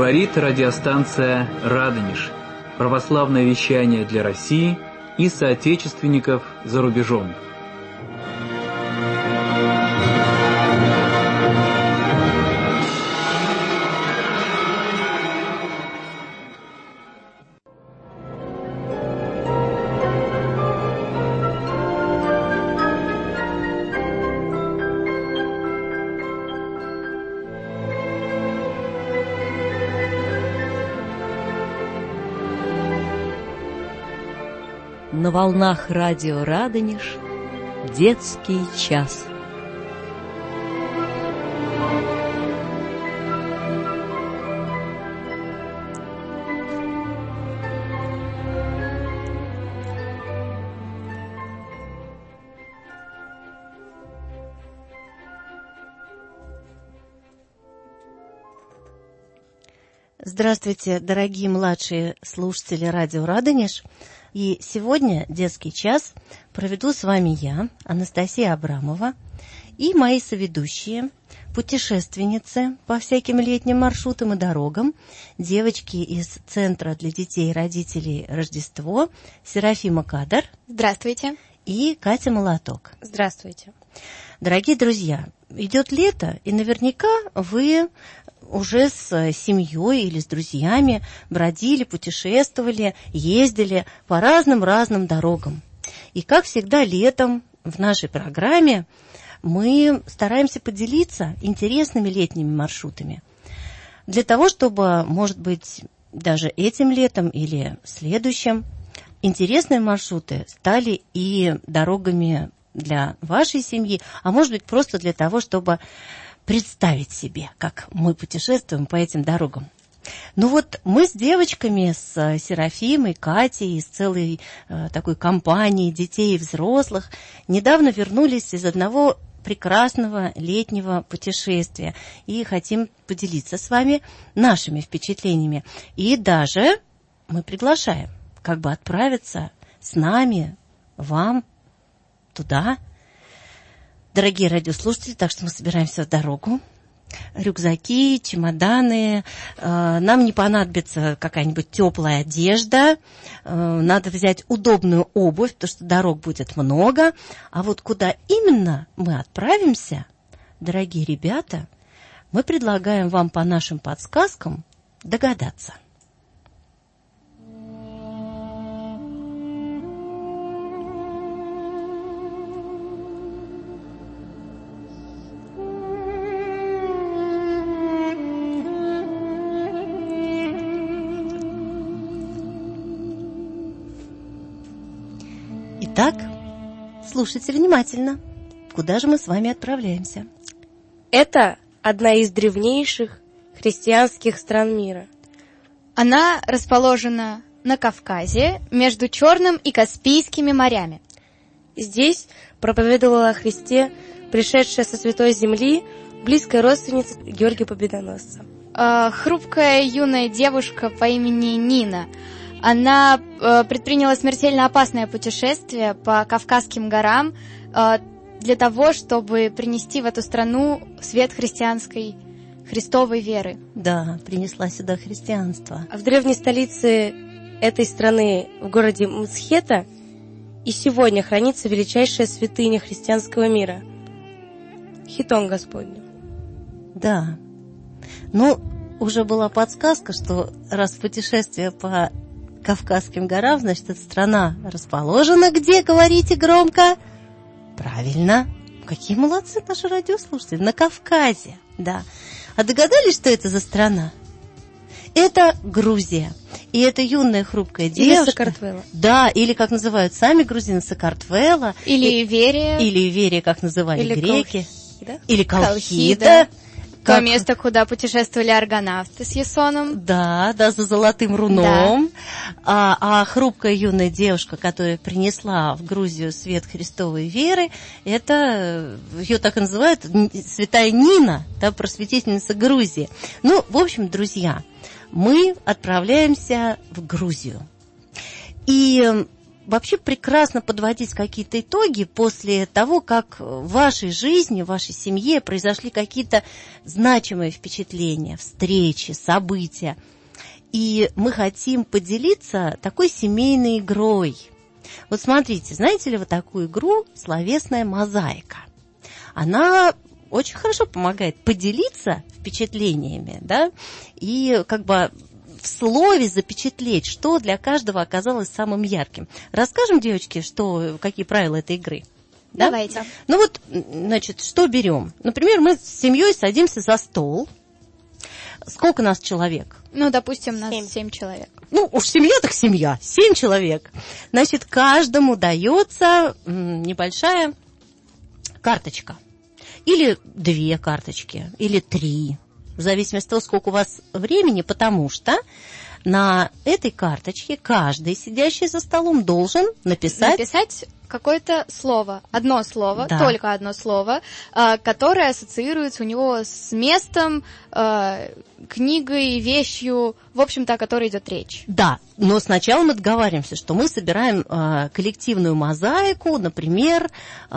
Говорит радиостанция «Радонеж». Православное вещание для России и соотечественников за рубежом. На волнах радио «Радонеж» детский час. Здравствуйте, дорогие младшие слушатели радио «Радонеж». И сегодня детский час проведу с вами я, Анастасия Абрамова, и мои соведущие, путешественницы по всяким летним маршрутам и дорогам, девочки из Центра для детей и родителей «Рождество», Серафима Кадр. Здравствуйте. И Катя Молоток. Здравствуйте. Дорогие друзья, идет лето, и наверняка вы уже с семьей или с друзьями бродили, путешествовали, ездили по разным дорогам. И, как всегда, летом в нашей программе мы стараемся поделиться интересными летними маршрутами. Для того, чтобы, может быть, даже этим летом или следующим интересные маршруты стали и дорогами для вашей семьи, а может быть, просто для того, чтобы представить себе, как мы путешествуем по этим дорогам. Ну вот мы с девочками, с Серафимой, Катей, с целой такой компанией детей и взрослых недавно вернулись из одного прекрасного летнего путешествия и хотим поделиться с вами нашими впечатлениями. И даже мы приглашаем как бы отправиться с нами, вам, туда. Дорогие радиослушатели, так что мы собираемся в дорогу. Рюкзаки, чемоданы. Нам не понадобится какая-нибудь теплая одежда. Надо взять удобную обувь, потому что дорог будет много. А вот куда именно мы отправимся, дорогие ребята, мы предлагаем вам по нашим подсказкам догадаться. Итак, слушайте внимательно. Куда же мы с вами отправляемся? Это одна из древнейших христианских стран мира. Она расположена на Кавказе между Черным и Каспийскими морями. Здесь проповедовала о Христе, пришедшая со Святой Земли, близкая родственница Георгия Победоносца. Хрупкая юная девушка по имени Нина. Она предприняла смертельно опасное путешествие по Кавказским горам для того, чтобы принести в эту страну свет христианской, христовой веры. Да, принесла сюда христианство. А в древней столице этой страны, в городе Мцхета, и сегодня хранится величайшая святыня христианского мира – Хитон Господень. Да. Ну, уже была подсказка, что раз путешествие по Кавказским горам, значит, эта страна расположена где, говорите громко? Правильно. Какие молодцы наши радиослушатели. На Кавказе, да. А догадались, что это за страна? Это Грузия. И это юная хрупкая девушка. Или Сакартвело. Да, или, как называют сами грузины, Сакартвело. Или Иверия. Или Иверия, как называли или греки. Колхида. Или Колхида. То место, куда путешествовали аргонавты с Ясоном. Да, за золотым руном. Да. А хрупкая юная девушка, которая принесла в Грузию свет Христовой веры, это, ее так и называют, святая Нина, да, просветительница Грузии. Ну, в общем, друзья, мы отправляемся в Грузию. И вообще прекрасно подводить какие-то итоги после того, как в вашей жизни, в вашей семье произошли какие-то значимые впечатления, встречи, события. И мы хотим поделиться такой семейной игрой. Вот смотрите, знаете ли вы такую игру «Словесная мозаика»? Она очень хорошо помогает поделиться впечатлениями, да, и как бы в слове запечатлеть, что для каждого оказалось самым ярким. Расскажем, девочки, какие правила этой игры? Да? Давайте. Ну вот, значит, что берем? Например, мы с семьей садимся за стол. Сколько нас человек? Ну, допустим, нас 7 человек. Ну, уж семья так семья, 7 человек. Значит, каждому дается небольшая карточка. Или 2 карточки, или 3. В зависимости от того, сколько у вас времени, потому что на этой карточке каждый, сидящий за столом, должен написать какое-то слово, одно слово, да. Только одно слово, которое ассоциируется у него с местом, книгой, вещью, в общем-то, о которой идет речь. Да, но сначала мы договариваемся, что мы собираем коллективную мозаику, например,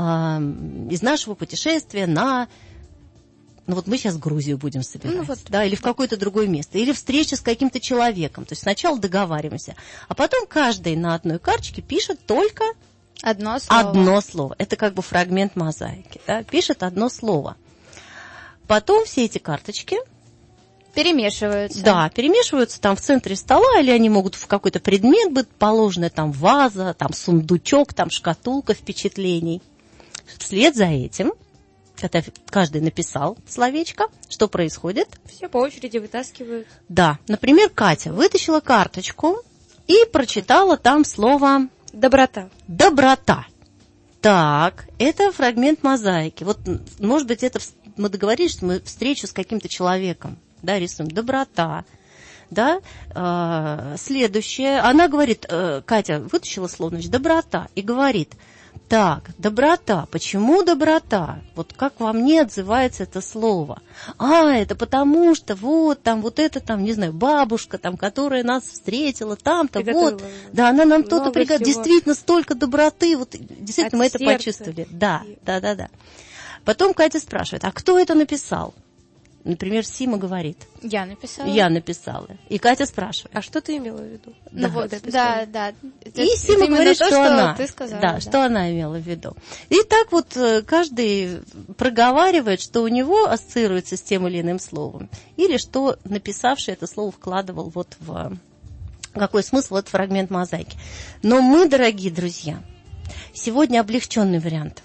из нашего путешествия на... Ну вот мы сейчас Грузию будем собирать, да, или в какое-то другое место, или встреча с каким-то человеком. То есть сначала договариваемся, а потом каждый на одной карточке пишет только одно слово. Одно слово. Это как бы фрагмент мозаики, да, пишет одно слово. Потом все эти карточки перемешиваются. Да, перемешиваются там в центре стола, или они могут в какой-то предмет быть положены, там ваза, там сундучок, там шкатулка впечатлений. Вслед за этим, когда каждый написал словечко, что происходит? Все по очереди вытаскивают. Да, например, Катя вытащила карточку и прочитала там слово «доброта». «Доброта». Так, это фрагмент мозаики. Вот, может быть, это мы договорились, что мы встречу с каким-то человеком, да, рисуем «доброта». Да, следующее, она говорит, Катя вытащила слово, значит, «доброта», и говорит: так, доброта. Почему доброта? Вот как во мне отзывается это слово? Это потому что вот там, вот это там, не знаю, бабушка там, которая нас встретила там-то, вот. Да, она нам то-то приготовила. Действительно, столько доброты, вот действительно мы это почувствовали. Да. Потом Катя спрашивает, а кто это написал? Например, Сима говорит. Я написала. Я написала. И Катя спрашивает. А что ты имела в виду? Да. И Сима говорит, что она. Ты сказала, да, что она имела в виду. И так вот каждый проговаривает, что у него ассоциируется с тем или иным словом. Или что написавший это слово вкладывал вот в какой смысл в этот фрагмент мозаики. Но мы, дорогие друзья, сегодня облегченный вариант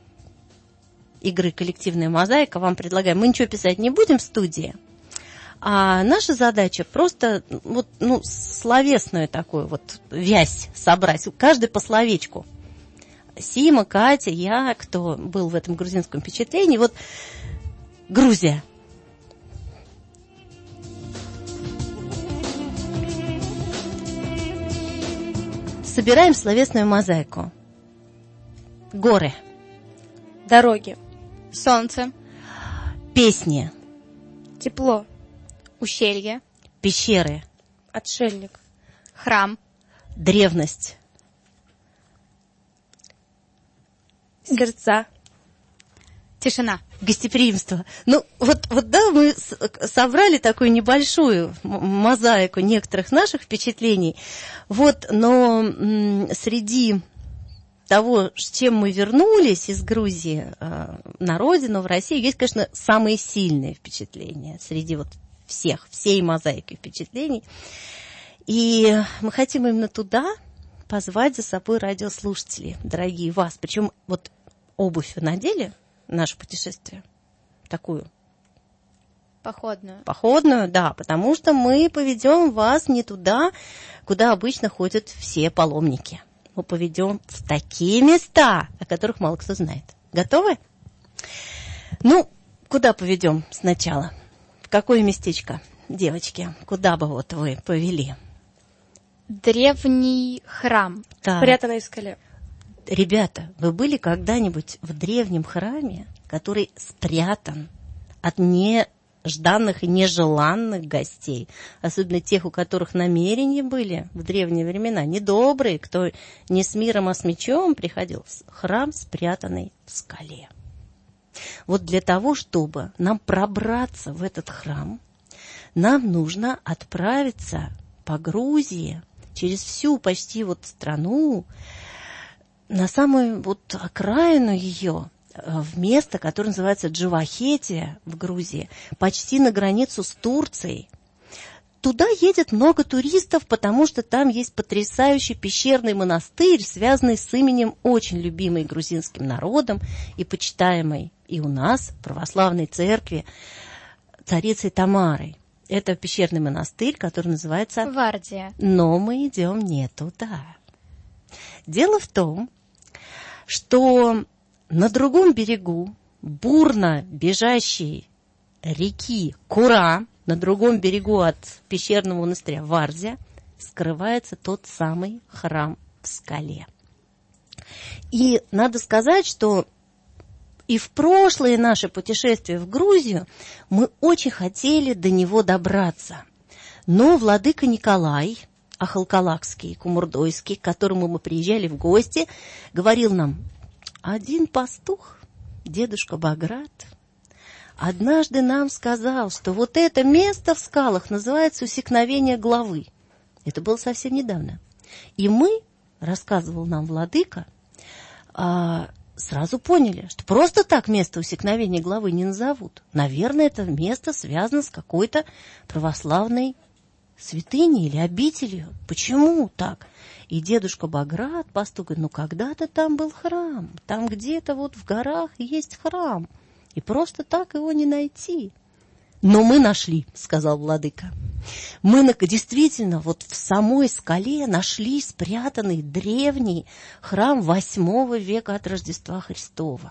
игры «Коллективная мозаика» вам предлагаем. Мы ничего писать не будем в студии, а наша задача просто вот, словесную такую вот вязь собрать, каждый по словечку. Сима, Катя, я, кто был в этом грузинском впечатлении. Вот Грузия. Собираем словесную мозаику. Горы. Дороги. Солнце. Песни. Тепло. Ущелье. Пещеры. Отшельник. Храм. Древность. Сердца. Тишина. Гостеприимство. Да, мы собрали такую небольшую мозаику некоторых наших впечатлений. Но среди того, с чем мы вернулись из Грузии на родину, в Россию, есть, конечно, самые сильные впечатления среди всей мозаики впечатлений. И мы хотим именно туда позвать за собой радиослушателей, дорогие вас. Причем обувь вы надели в наше путешествие? Такую? Походную. Походную, да, потому что мы поведем вас не туда, куда обычно ходят все паломники. Мы поведем в такие места, о которых мало кто знает. Готовы? Куда поведем сначала? В какое местечко, девочки? Куда бы вы повели? Древний храм. Так. Спрятанный в скале. Ребята, вы были когда-нибудь в древнем храме, который спрятан от жданных и нежеланных гостей, особенно тех, у которых намерения были в древние времена недобрые, кто не с миром, а с мечом приходил в храм, спрятанный в скале. Вот для того, чтобы нам пробраться в этот храм, нам нужно отправиться по Грузии через всю почти вот страну на самую вот окраину ее, в место, которое называется Джавахетия в Грузии, почти на границу с Турцией. Туда едет много туристов, потому что там есть потрясающий пещерный монастырь, связанный с именем очень любимой грузинским народом и почитаемой и у нас, в православной церкви, царицей Тамарой. Это пещерный монастырь, который называется Вардия. Но мы идем не туда. Дело в том, что на другом берегу бурно бежащей реки Кура, на другом берегу от пещерного монастыря Вардия, скрывается тот самый храм в скале. И надо сказать, что и в прошлое наше путешествие в Грузию мы очень хотели до него добраться. Но владыка Николай Ахалкалакский, Кумурдойский, к которому мы приезжали в гости, говорил нам: один пастух, дедушка Баграт, однажды нам сказал, что вот это место в скалах называется усекновение главы. Это было совсем недавно. И мы, рассказывал нам владыка, сразу поняли, что просто так место усекновения главы не назовут. Наверное, это место связано с какой-то православной святыней или обителью. Почему так? И дедушка Баграт, пастух, говорит: ну когда-то там был храм, там где-то вот в горах есть храм, и просто так его не найти. Но мы нашли, сказал владыка. Мы действительно вот в самой скале нашли спрятанный древний храм 8 века от Рождества Христова.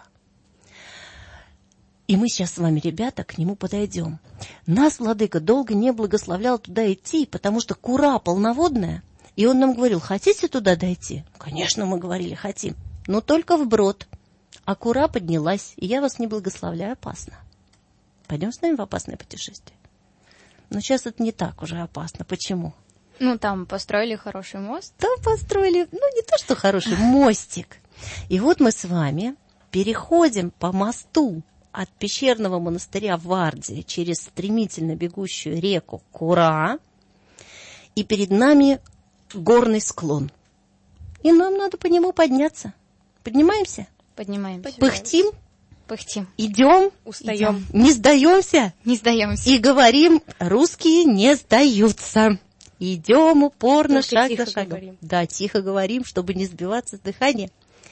И мы сейчас с вами, ребята, к нему подойдем. Нас владыка долго не благословлял туда идти, потому что Кура полноводная. И он нам говорил: хотите туда дойти? Конечно, мы говорили, хотим, но только вброд. А Кура поднялась, и я вас не благословляю, опасно. Пойдем с нами в опасное путешествие? Но сейчас это не так уже опасно. Почему? Ну, там построили хороший мост. Там построили, не то что хороший, мостик. И вот мы с вами переходим по мосту от пещерного монастыря Вардия через стремительно бегущую реку Кура, и перед нами горный склон. И нам надо по нему подняться. Поднимаемся? Поднимаемся. Пыхтим? Пыхтим. Идем? Устаем. Не сдаемся? Не сдаемся. И говорим: русские не сдаются. Идем упорно, Только шаг тихо за шагом. говорим. Да, тихо говорим, чтобы не сбиваться с дыхания.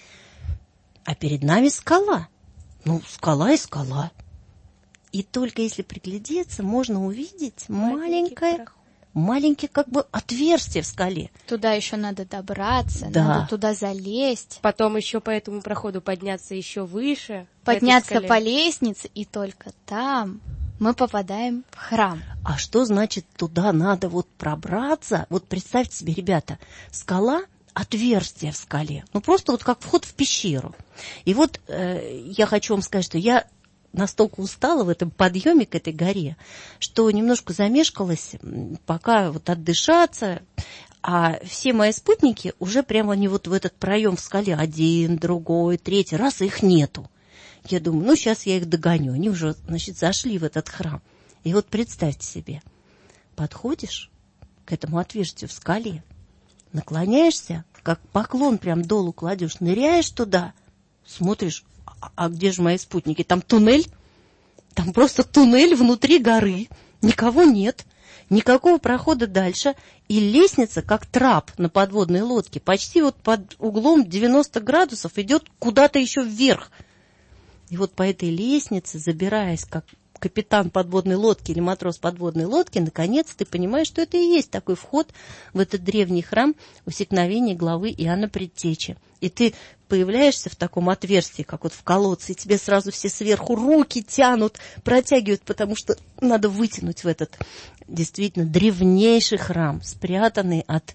А перед нами скала. Скала и скала. И только если приглядеться, можно увидеть маленькое как бы отверстие в скале. Туда еще надо добраться, Да. надо туда залезть, Потом еще по этому проходу подняться еще выше. подняться по по лестнице, и только там мы попадаем в храм. А что значит туда надо вот пробраться? Вот представьте себе, ребята, скала, отверстие в скале. Просто вот как вход в пещеру. И вот я хочу вам сказать, что я настолько устала в этом подъеме к этой горе, что немножко замешкалась, пока вот отдышаться, а все мои спутники уже прямо они вот в этот проем в скале, один, другой, третий, раз, их нету. Я думаю, сейчас я их догоню, они уже, зашли в этот храм. И вот представьте себе, подходишь к этому отверстию в скале, наклоняешься, как поклон прям долу кладешь, ныряешь туда, смотришь, а где же мои спутники? Там туннель, там просто туннель внутри горы, никого нет, никакого прохода дальше, и лестница, как трап на подводной лодке, почти вот под углом 90 градусов идет куда-то еще вверх. И вот по этой лестнице, забираясь, как капитан подводной лодки или матрос подводной лодки, наконец ты понимаешь, что это и есть такой вход в этот древний храм усекновения главы Иоанна Предтечи. И ты появляешься в таком отверстии, как вот в колодце, и тебе сразу все сверху руки тянут, протягивают, потому что надо вытянуть в этот действительно древнейший храм, спрятанный от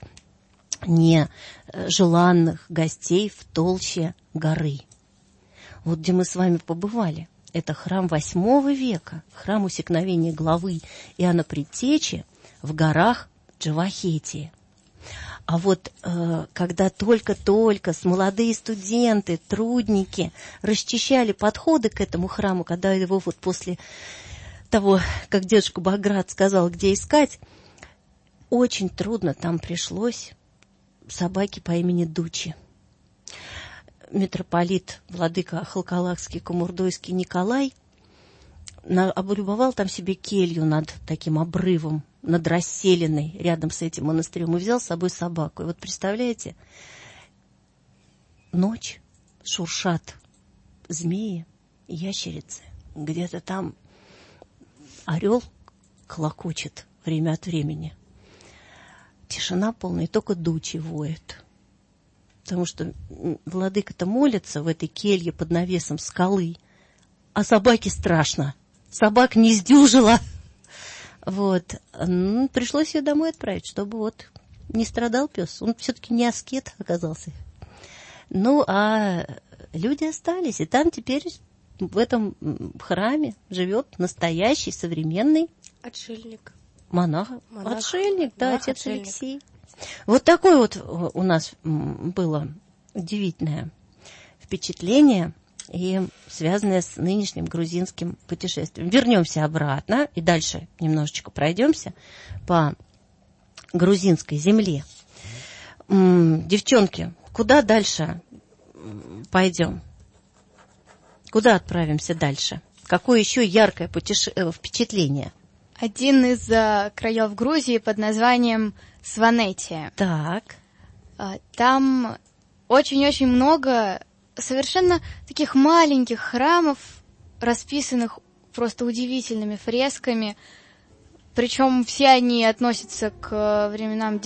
нежеланных гостей в толще горы. Вот где мы с вами побывали. Это храм VIII века, храм усекновения главы Иоанна Предтечи в горах Джавахетии. А вот когда только-только молодые студенты, трудники расчищали подходы к этому храму, когда его вот после того, как дедушка Баграт сказал, где искать, очень трудно там пришлось собаке по имени Дучи. Митрополит, владыка Халкалакский, Камурдойский Николай облюбовал там себе келью над таким обрывом, над расселенной рядом с этим монастырем, и взял с собой собаку. И вот представляете, ночь, шуршат змеи, ящерицы, где-то там орел клокочет время от времени. Тишина полная, и только Дучи воет. Потому что владыка-то молится в этой келье под навесом скалы, а собаке страшно. Собак не сдюжила. Вот. Пришлось ее домой отправить, чтобы вот не страдал пес. Он все-таки не аскет оказался. Ну, а люди остались. И там теперь в этом храме живет настоящий современный Отшельник. монах. Отшельник, да, монах, отец отшельник. Алексей. Вот такое вот у нас было удивительное впечатление, и связанное с нынешним грузинским путешествием. Вернемся обратно и дальше немножечко пройдемся по грузинской земле. Девчонки, куда дальше пойдем? Куда отправимся дальше? Какое еще яркое впечатление? Один из краев Грузии под названием Сванетия. Так. Там очень-очень много совершенно таких маленьких храмов, расписанных просто удивительными фресками. Причем все они относятся к временам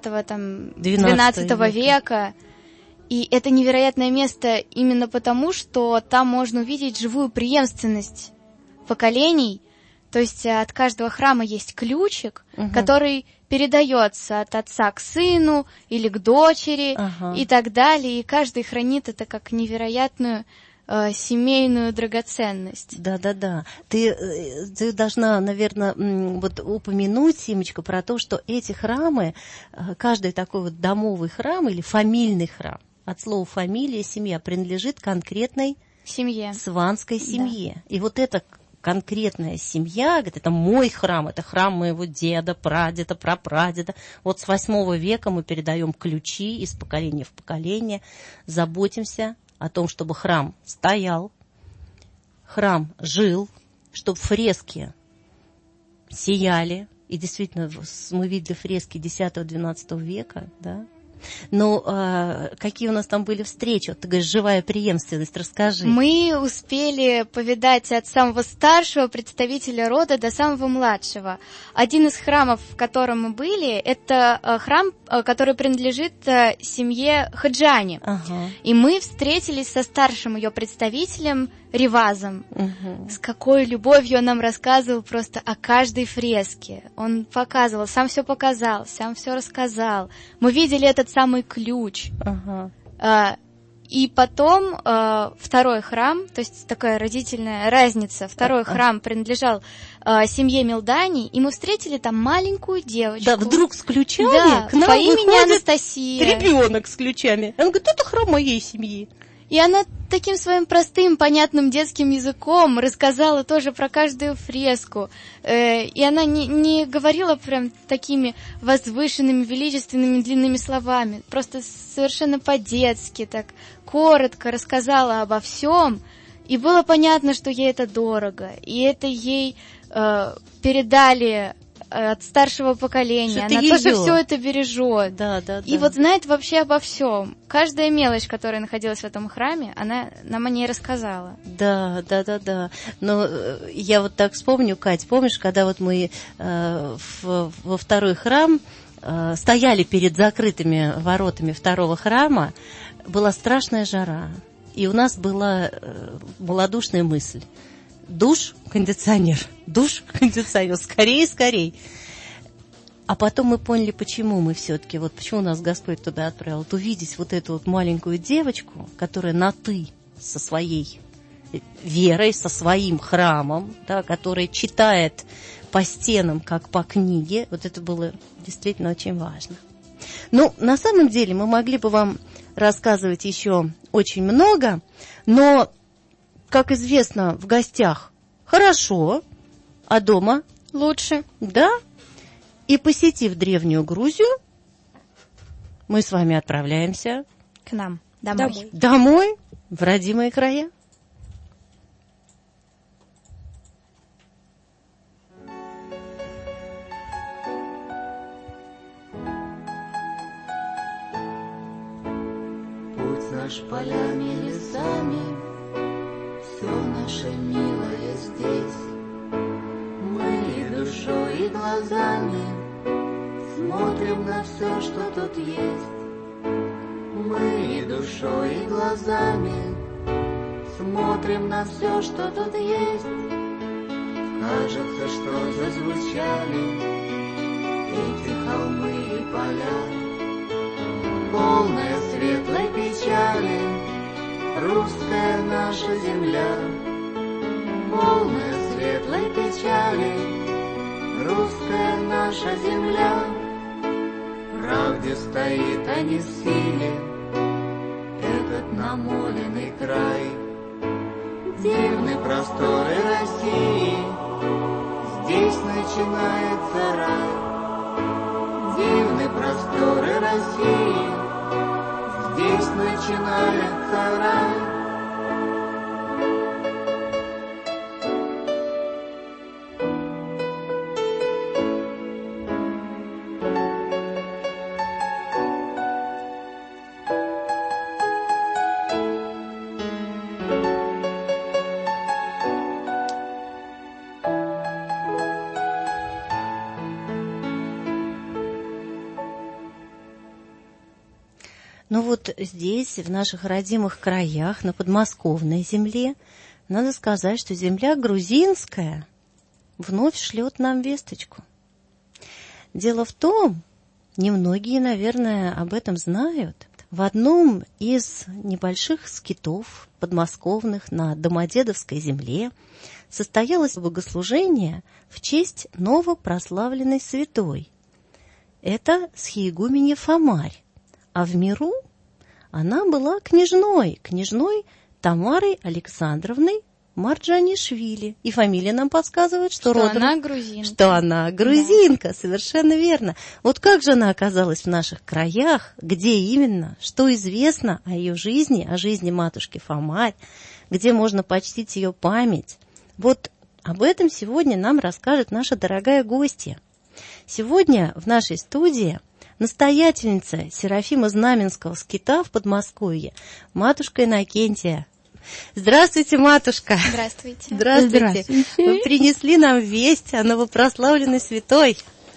X-XII века. И это невероятное место именно потому, что там можно увидеть живую преемственность поколений. То есть от каждого храма есть ключик, который передается от отца к сыну или к дочери и так далее. И каждый хранит это как невероятную семейную драгоценность. Да. Ты должна, наверное, вот упомянуть, Симочка, про то, что эти храмы, каждый такой вот домовый храм или фамильный храм, от слова фамилия, семья, принадлежит конкретной семье, сванской семье. Да. И вот эта конкретная семья, говорит, это мой храм, это храм моего деда, прадеда, прапрадеда. Вот с 8 века мы передаем ключи из поколения в поколение, заботимся о том, чтобы храм стоял, храм жил, чтобы фрески сияли. И действительно, мы видели фрески X-XII века, да. Ну, какие у нас там были встречи? Вот ты говоришь, живая преемственность, расскажи. Мы успели повидать от самого старшего представителя рода до самого младшего. Один из храмов, в котором мы были, это храм, который принадлежит семье Хаджани. И мы встретились со старшим ее представителем Ривазом. С какой любовью он нам рассказывал просто о каждой фреске. Он показывал, сам все показал, сам все рассказал. Мы видели этот самый ключ. И потом второй храм, то есть такая разительная разница, второй храм принадлежал семье Милдани, и мы встретили там маленькую девочку. Да, вдруг с ключами к нам по имени Анастасия. Ребенок с ключами. Он говорит, это храм моей семьи. И она таким своим простым, понятным детским языком рассказала тоже про каждую фреску. И она не говорила прям такими возвышенными, величественными, длинными словами. Просто совершенно по-детски, так коротко рассказала обо всем. И было понятно, что ей это дорого. И это ей передали от старшего поколения. Она тоже все это бережет. Да. И вот знает вообще обо всем. Каждая мелочь, которая находилась в этом храме, она нам о ней рассказала. Да. Но я вот так вспомню, Кать, помнишь, когда вот мы во второй храм стояли перед закрытыми воротами второго храма, была страшная жара. И у нас была малодушная мысль. Душ, кондиционер, скорее. А потом мы поняли, почему мы все-таки, вот почему нас Господь туда отправил. Вот увидеть вот эту вот маленькую девочку, которая на «ты» со своей верой, со своим храмом, да, который читает по стенам, как по книге. Вот это было действительно очень важно. Ну, на самом деле мы могли бы вам рассказывать еще очень много, но, как известно, в гостях хорошо, а дома Лучше. да. И посетив Древнюю Грузию, мы с вами отправляемся К нам. Домой. домой, в родимые края. Путь наш полями, лесами, все наше милое здесь. Мы и душой, и глазами смотрим на все, что тут есть. Мы и душой, и глазами смотрим на все, что тут есть. Кажется, что зазвучали эти холмы и поля, полная светлой печали, русская наша земля. Полная светлой печали, русская наша земля. В правде стоит, а не силе, этот намоленный край. Дивны просторы России, здесь начинается рай. Дивны просторы России, здесь начинается рай. Ну вот здесь, в наших родимых краях, на подмосковной земле, надо сказать, что земля грузинская вновь шлет нам весточку. Дело в том, немногие, наверное, об этом знают. В одном из небольших скитов подмосковных на Домодедовской земле состоялось богослужение в честь новопрославленной святой. Это схиегуменья Фомарь. А в миру она была княжной Тамарой Александровной Марджанишвили. И фамилия нам подсказывает, что родом... она грузинка. Что она грузинка, да. Совершенно верно. Вот как же она оказалась в наших краях, где именно, что известно о ее жизни, о жизни матушки Фомарь, где можно почтить ее память. Вот об этом сегодня нам расскажет наша дорогая гостья. Сегодня в нашей студии настоятельница Серафима Знаменского скита в Подмосковье, матушка Иннокентия. Здравствуйте, матушка. Здравствуйте. Здравствуйте. Вы принесли нам весть о новопрославленной святой.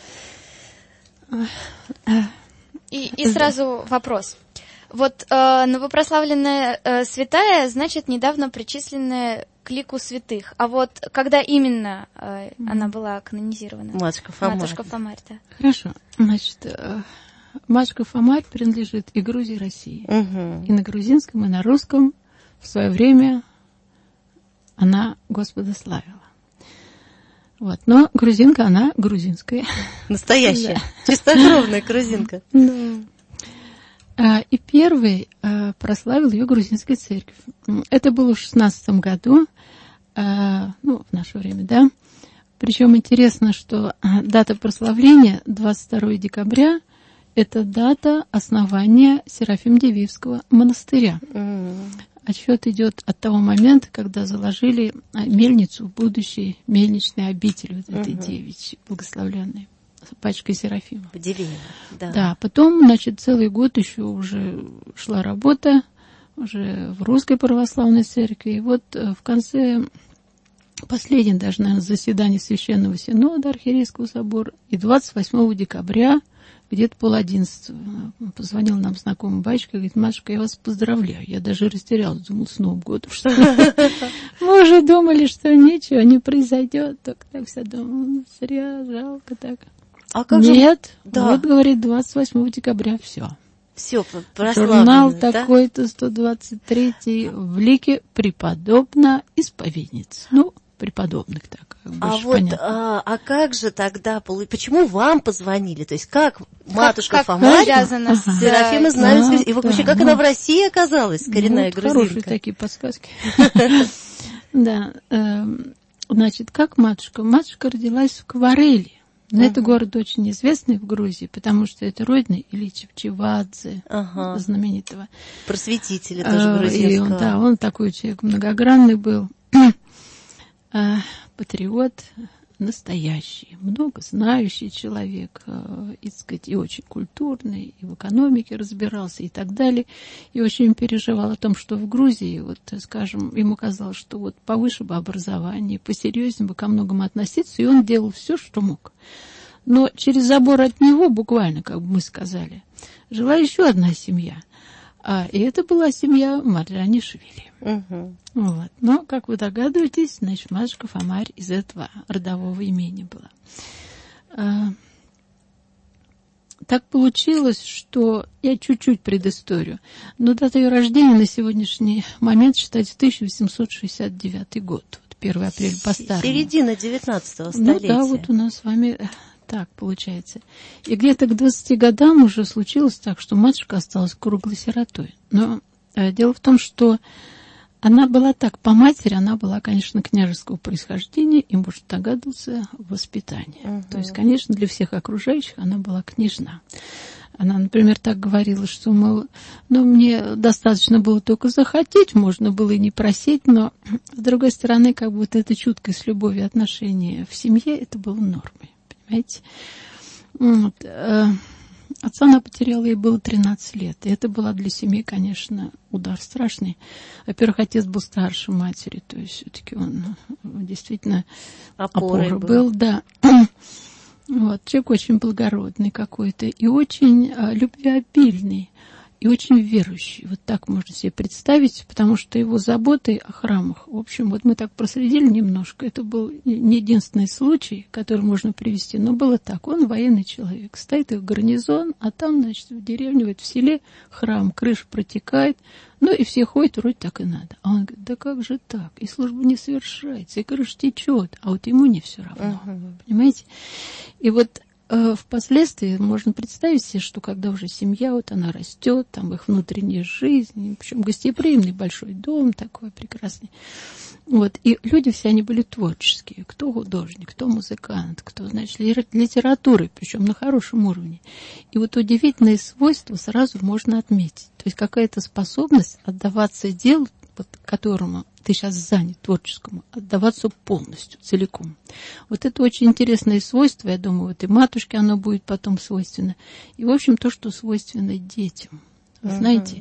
И сразу вопрос. Вот новопрославленная святая, значит, недавно причисленная к лику святых. А вот когда именно она была канонизирована? Матушка Фомарь. Матушка Фомарь, да. Хорошо. Значит, матушка Фомарь принадлежит и Грузии, и России. Угу. И на грузинском, и на русском в свое время она Господа славила. Вот. Но грузинка, она грузинская. Настоящая, чистокровная грузинка. И первый прославил ее грузинская церковь. Это было в 16 году, в наше время, да. Причем интересно, что дата прославления 22 декабря – это дата основания Серафим-Девиевского монастыря. Отсчет идет от того момента, когда заложили мельницу в будущей мельничной обители вот этой девичьей, благословленной, пачкой Серафима. В Дивеево, да. Да, потом, значит, целый год еще уже шла работа, уже в Русской Православной Церкви. И вот в конце, последнее даже, наверное, заседание Священного Синода Архиерейского собора, и 28 декабря, где-то 10:30, позвонил нам знакомый батюшка, говорит: матушка, я вас поздравляю. Я даже растерялась, думала, с Новым годом, что мы уже думали, что ничего не произойдет. Только так все думала, зря, жалко так. А как Нет, же... Да. вот, говорит, 28 декабря все. Все, журнал да? такой-то, 123-й, в лике преподобна исповедница. Ну, преподобных так. А вот, а как же тогда, почему вам позвонили? То есть как матушка Фомарь связана с Серафимой Знаменской, и вообще как она в России оказалась, коренная грузинка? Хорошие такие подсказки. Да, значит, как матушка? Матушка родилась в Кварели. Но это город очень известный в Грузии, потому что это родина Ильича Чевадзе, знаменитого. Просветителя тоже грузинского. Да, он такой человек многогранный был. Патриот настоящий, много знающий человек, и, так сказать, и очень культурный, и в экономике разбирался и так далее. И очень переживал о том, что в Грузии, вот, скажем, ему казалось, что вот повыше бы образование, посерьезнее бы ко многому относиться, и он делал все, что мог. Но через забор от него, буквально, как бы мы сказали, жила еще одна семья. И это была семья Марджанишвили. Вот. Но, как вы догадываетесь, значит, матушка Фомарь из этого родового имени была. Так получилось, что я чуть-чуть предысторию, но дата ее рождения на сегодняшний момент считается 1869 год. Вот 1 апреля по-старому. Середина 19-го столетия. Ну да, вот у нас с вами так получается. И где-то к 20 годам уже случилось так, что матушка осталась круглой сиротой. Но дело в том, что она была так, по матери она была, конечно, княжеского происхождения, и, может, догадываться, воспитания. То есть, конечно, для всех окружающих она была княжна. Она, например, так говорила, что, мол, мне достаточно было только захотеть, можно было и не просить, но, с другой стороны, как бы вот эта чуткость, любовь и отношения в семье, это было нормой, понимаете? Вот. Отца она потеряла, ей было 13 лет. И это была для семьи, конечно, удар страшный. Во-первых, отец был старше матери, то есть все-таки он действительно опорой был. Да. Вот. Человек очень благородный какой-то и очень любвеобильный. И очень верующий, вот так можно себе представить, потому что его заботы о храмах, в общем, вот мы так проследили немножко, это был не единственный случай, который можно привести, но было так, он военный человек, стоит их гарнизон, а там, значит, в деревне, вот в селе храм, крыша протекает, ну и все ходят, вроде так и надо. А он говорит, да как же так, и служба не совершается, и крыша течет, а вот ему не все равно, понимаете? И вот впоследствии можно представить себе, что когда уже семья, вот она растет, там их внутренняя жизнь, причем гостеприимный большой дом такой прекрасный. Вот, и люди все они были творческие. Кто художник, кто музыкант, кто, значит, литературой, причем на хорошем уровне. И вот удивительные свойства сразу можно отметить. То есть какая-то способность отдаваться делу, вот, которому ты сейчас занят, творческому, отдаваться полностью, целиком. Вот это очень интересное свойство, я думаю, вот и матушке оно будет потом свойственно. И, в общем, то, что свойственно детям. Вы знаете,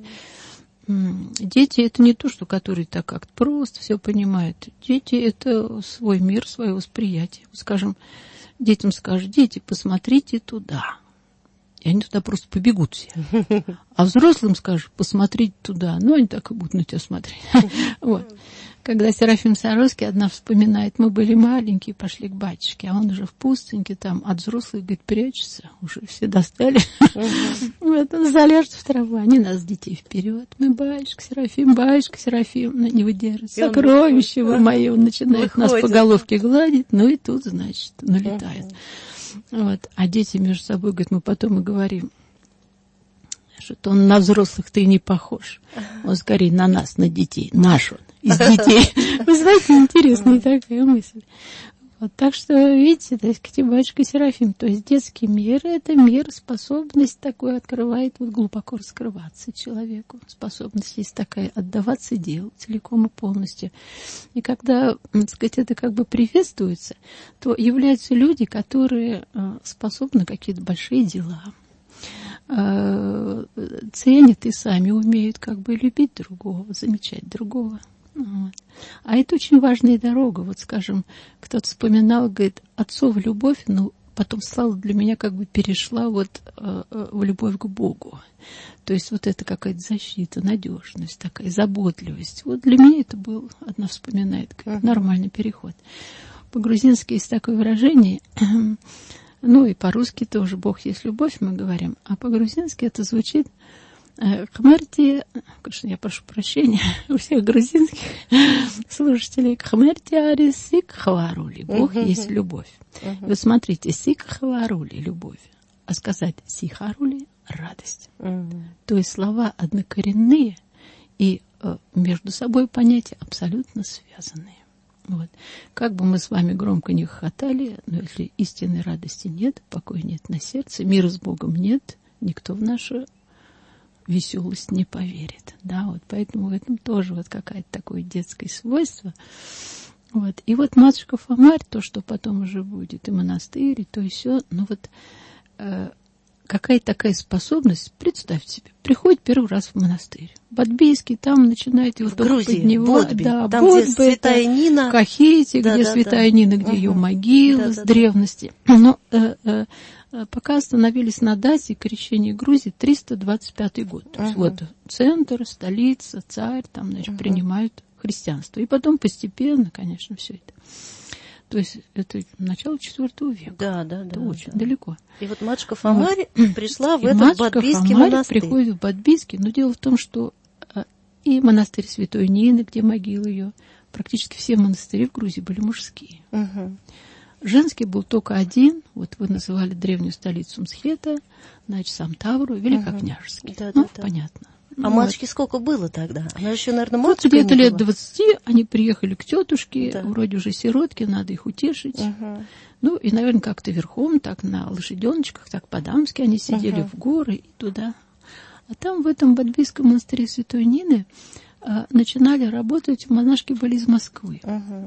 дети — это не то, что которые так как-то просто все понимают. Дети — это свой мир, свое восприятие. Скажем, детям скажешь, дети, посмотрите туда. И они туда просто побегут все. А взрослым скажешь, посмотрите туда. Ну, они так и будут на тебя смотреть. Вот. Когда Серафим Саровский одна вспоминает, мы были маленькие, пошли к батюшке, а он уже в пустыньке там, от взрослых, говорит, прячется, уже все достали. Вот он заляжет в траву, они нас, детей, вперед. Мы, батюшка Серафим, не выдерживает. Сокровище вы мои, он начинает нас по головке гладить, ну и тут, значит, налетает. Вот. А дети между собой, говорят, мы потом и говорим, что он на взрослых-то и не похож. Он скорее на нас, на детей. Наш он, из детей. Вы знаете, интересная такая мысль. Вот, так что, видите, так сказать, батюшка Серафим, то есть детский мир — это мир, способность такой открывает, вот глубоко раскрываться человеку. Способность есть такая, отдаваться делу целиком и полностью. И когда, так сказать, это как бы приветствуется, то являются люди, которые способны на какие-то большие дела, ценят и сами умеют как бы любить другого, замечать другого. Вот. А это очень важная дорога. Вот, скажем, кто-то вспоминал, говорит, отцова любовь, но потом слава для меня как бы перешла вот в любовь к Богу. То есть вот это какая-то защита, надежность, такая заботливость. Вот для меня это был, одна вспоминает, нормальный переход. По-грузински есть такое выражение, ну и по-русски тоже «Бог есть любовь» мы говорим, а по-грузински это звучит Кхмерти, конечно, я прошу прощения у всех грузинских слушателей, Кхмерти ари сик хварули, Бог есть любовь. Вы смотрите, сик хварули, любовь, а сказать сихарули — радость. То есть слова однокоренные и между собой понятия абсолютно связанные. Вот. Как бы мы с вами громко не хохотали, но если истинной радости нет, покоя нет на сердце, мира с Богом нет, никто в нашу веселость не поверит. Да, вот поэтому в этом тоже вот какое-то такое детское свойство. Вот. И вот матушка Фомарь, то, что потом уже будет, и монастырь, и то и сё, но вот какая-то такая способность, представьте себе, приходит первый раз в монастырь. Бадбийский, там начинает его в Грузии, поднимать. Бодби, Да, там, Бодби, где святая Нина. Кахете, где святая Нина, где ее могила с древности. Но пока остановились на дате крещения Грузии, 325 год. То есть вот центр, столица, царь, там, значит, принимают христианство. И потом постепенно, конечно, все это. То есть это начало IV века. Да. Это очень далеко. И вот матушка Фомарь пришла в этот Бадбийский монастырь. Приходит в Бадбийский, но дело в том, что и монастырь Святой Нины, где могила ее, практически все монастыри в Грузии были мужские. Женский был только один, вот вы называли древнюю столицу Мсхета, значит, сам Тавру, Великокняжеский. Понятно. А матушке сколько было тогда? Она еще, наверное, матушкой где-то лет 20, они приехали к тетушке, вроде уже сиротки, надо их утешить. Ну, и, наверное, как-то верхом, так на лошаденочках, так по-дамски они сидели в горы и туда. А там, в этом Бадбийском монастыре Святой Нины, начинали работать, монашки были из Москвы.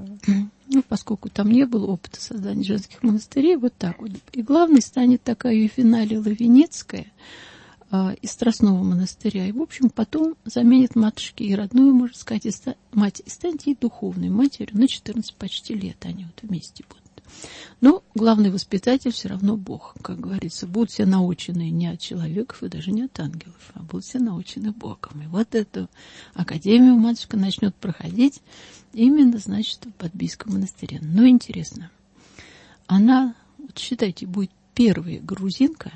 Ну, поскольку там не было опыта создания женских монастырей, вот так вот. И главной станет такая Юфиналия Лавенецкая из Страстного монастыря. И, в общем, потом заменит матушке и родную, можно сказать, мать, и станет ей духовной матерью на 14 почти лет. Они вот вместе будут. Но главный воспитатель все равно Бог, как говорится. Будут все научены не от человеков и даже не от ангелов, а будут все научены Богом. И вот эту академию матушка начнет проходить именно, значит, в Бадбийском монастыре. Но интересно, она, вот считайте, будет первая грузинка,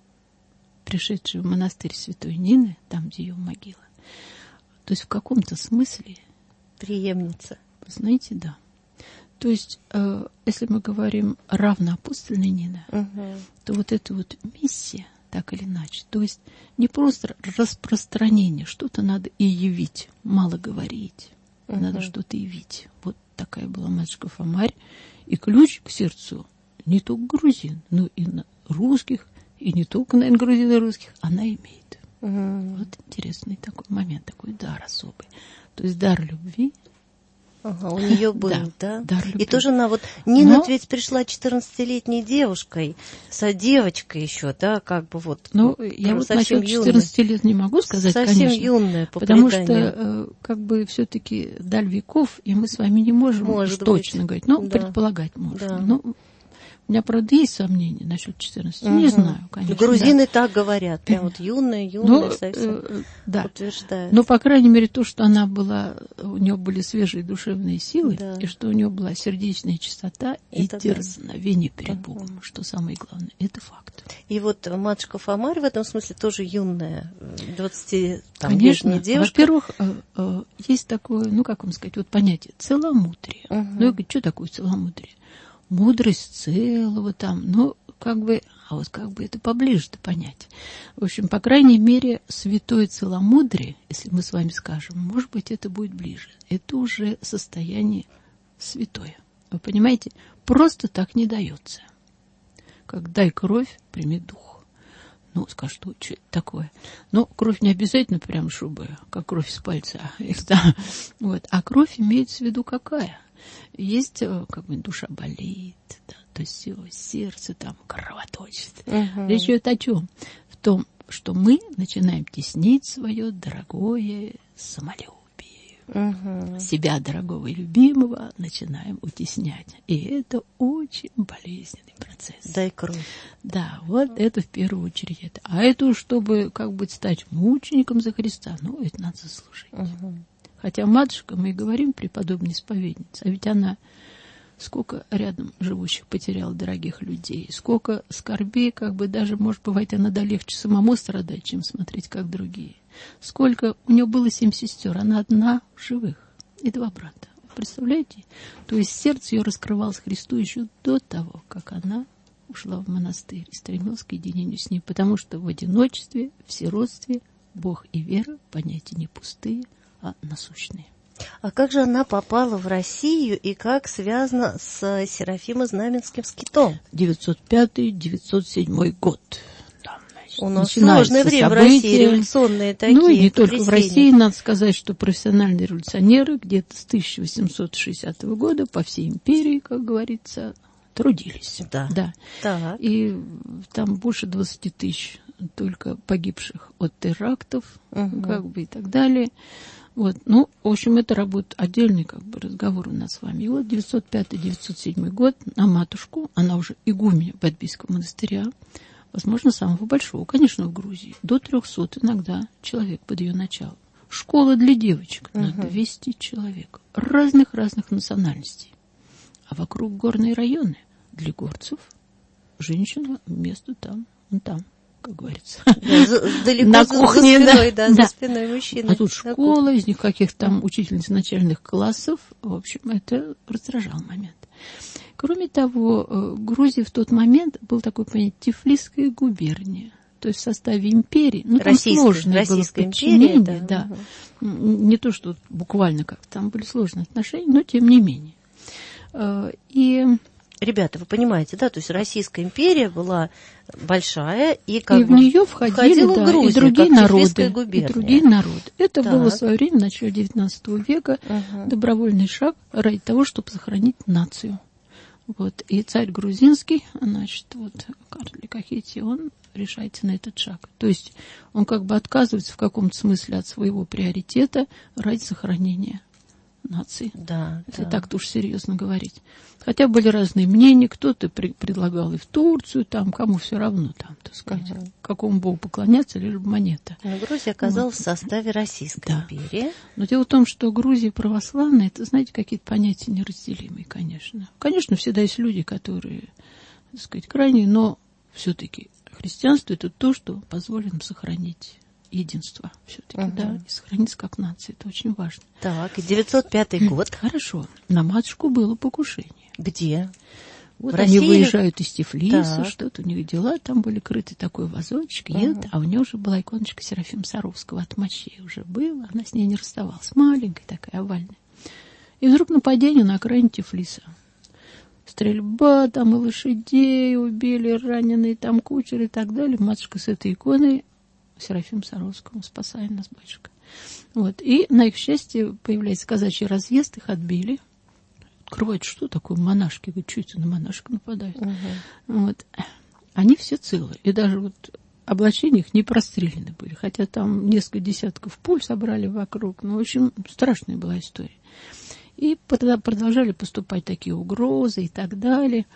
пришедшая в монастырь Святой Нины, там, где ее могила. То есть в каком-то смысле преемница. Знаете, да. То есть, если мы говорим равноапостольная Нина, то вот эта вот миссия, так или иначе, то есть не просто распространение, что-то надо и явить, мало говорить, надо что-то явить. Вот такая была матушка Фомарь. И ключ к сердцу не только грузин, но и русских, и не только, наверное, грузин и русских, она имеет. Вот интересный такой момент, такой дар особый. То есть дар любви. У нее был, да? И тоже она вот... Нина ведь пришла 14-летней девушкой, девочкой еще, да, как бы вот... Ну, я вот насчет 14 лет не могу сказать, совсем конечно. Совсем юная, по потому преданию. Что, как бы, все-таки даль веков, и мы с вами не можем точно говорить, но предполагать можем. Да. Но у меня, правда, есть сомнения насчет 14. Не знаю, конечно. Грузины так говорят, прям вот юная, совсем утверждают. Но, по крайней мере, то, что она была, у нее были свежие душевные силы, и что у нее была сердечная чистота и дерзновение перед Богом, что самое главное, это факт. И вот матушка Фомарь в этом смысле тоже юная, 20-летняя девушка. Во-первых, есть такое, ну, как вам сказать, вот понятие целомудрие. Ну, я говорю, что такое целомудрие? Мудрость целого там, ну, как бы, а вот как бы это поближе-то понять. В общем, по крайней мере, святое целомудрие, если мы с вами скажем, может быть, это будет ближе. Это уже состояние святое. Вы понимаете? Просто так не дается. Как дай кровь, прими дух. Ну, скажут, что это такое. Но кровь не обязательно прям, чтобы, как кровь с пальца. Вот. А кровь имеется в виду какая? Есть, как бы, душа болит, да, то есть все сердце там кровоточит. Речь идет о чем? В том, что мы начинаем теснить свое дорогое самолюбие. Себя, дорогого и любимого, начинаем утеснять. И это очень болезненный процесс. Дай кровь. Да, вот это в первую очередь. Это. А это, чтобы, как бы, стать мучеником за Христа, ну, это надо заслужить. Хотя матушка, мы и говорим, преподобная исповедница, а ведь она сколько рядом живущих потерял дорогих людей, сколько скорбей, как бы даже, может, бывает, иногда легче самому страдать, чем смотреть, как другие. Сколько у нее было 7 сестер, она одна в живых, и 2 брата. Представляете? То есть сердце ее раскрывалось Христу еще до того, как она ушла в монастырь и стремилась к единению с ним, потому что в одиночестве, в сиротстве Бог и вера понятия не пустые, а насущные. А как же она попала в Россию и как связана с Серафимо-Знаменским скитом? 905-907 год. Там, значит, у нас сложное время события. В России, революционные такие. Ну и не только в России, надо сказать, что профессиональные революционеры где-то с 1860 года по всей империи, как говорится, трудились. Да. Так. И там больше 20 тысяч только погибших от терактов, как бы и так далее. Вот, ну, в общем, это работа отдельный, как бы, разговор у нас с вами. И вот 905-907 год на матушку, она уже игуменя Бадбийского монастыря, возможно, самого большого, конечно, в Грузии, до 300 иногда человек под ее началом. Школа для девочек на 200 человек, разных национальностей. А вокруг горные районы для горцев, женщина место там, вон там. Как говорится, далеко на кухне, за спиной, за спиной мужчины. А тут школа, из них каких-то там учительниц начальных классов. В общем, это раздражал момент. Кроме того, Грузия в тот момент был такой понятие Тифлисская губерния. То есть в составе империи. Ну, там сложное было подчинение. Империя, да. Не то, что буквально как-то там были сложные отношения, но тем не менее. И... Ребята, вы понимаете, да, то есть Российская империя была большая, и в нее входили Грузия, и другие народы. Губерния. И другие народы. Это было в свое время, в начале XIX века, добровольный шаг ради того, чтобы сохранить нацию. Вот. И царь грузинский, значит, вот Карлик Кахети, он решается на этот шаг. То есть он как бы отказывается в каком-то смысле от своего приоритета ради сохранения нации. Да, если так-то уж серьезно говорить. Хотя были разные мнения, кто-то предлагал и в Турцию, там, кому все равно, там, так сказать, какому богу поклоняться, лишь бы монета. Но Грузия оказалась в составе Российской империи. Но дело в том, что Грузия православная, это, знаете, какие-то понятия неразделимые, конечно. Конечно, всегда есть люди, которые, так сказать, крайние, но все-таки христианство – это то, что позволит им сохранить единство все-таки, да, и сохраниться как нация. Это очень важно. Так, 905 год. Хорошо. На матушку было покушение. Где? Вот они выезжают из Тифлиса, что-то у них дела, там были крыты такой вазочек, едут, а у нее уже была иконочка Серафима Саровского от мощей уже было, она с ней не расставалась, маленькая такая, овальная. И вдруг нападение на окраине Тифлиса. Стрельба, там и лошадей убили, раненые, там кучер и так далее. Матушка с этой иконой Серафиму Саровскому, спасай нас, батюшка. Вот. И, на их счастье, появляется казачий разъезд, их отбили. Открывают, что такое монашки? Говорят, что это на монашек нападают? Вот. Они все целы. И даже вот облачения их не прострелены были. Хотя там несколько десятков пуль собрали вокруг. Ну, в общем, страшная была история. И продолжали поступать такие угрозы и так далее.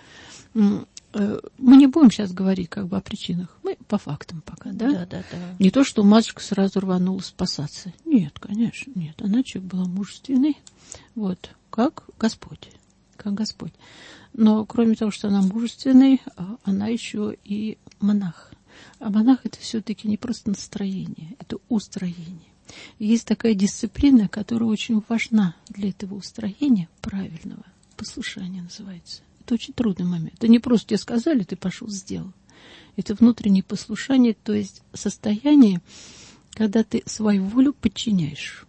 Мы не будем сейчас говорить как бы о причинах. Мы по фактам пока, да? Да. Не то, что матушка сразу рванула спасаться. Нет, конечно, нет. Она человек была мужественный. Вот. Как Господь. Как Господь. Но кроме того, что она мужественный, она еще и монах. А монах это все-таки не просто настроение, это устроение. И есть такая дисциплина, которая очень важна для этого устроения правильного. Послушание называется. Это очень трудный момент. Это не просто тебе сказали, ты пошел, сделал. Это внутреннее послушание, то есть состояние, когда ты свою волю подчиняешь.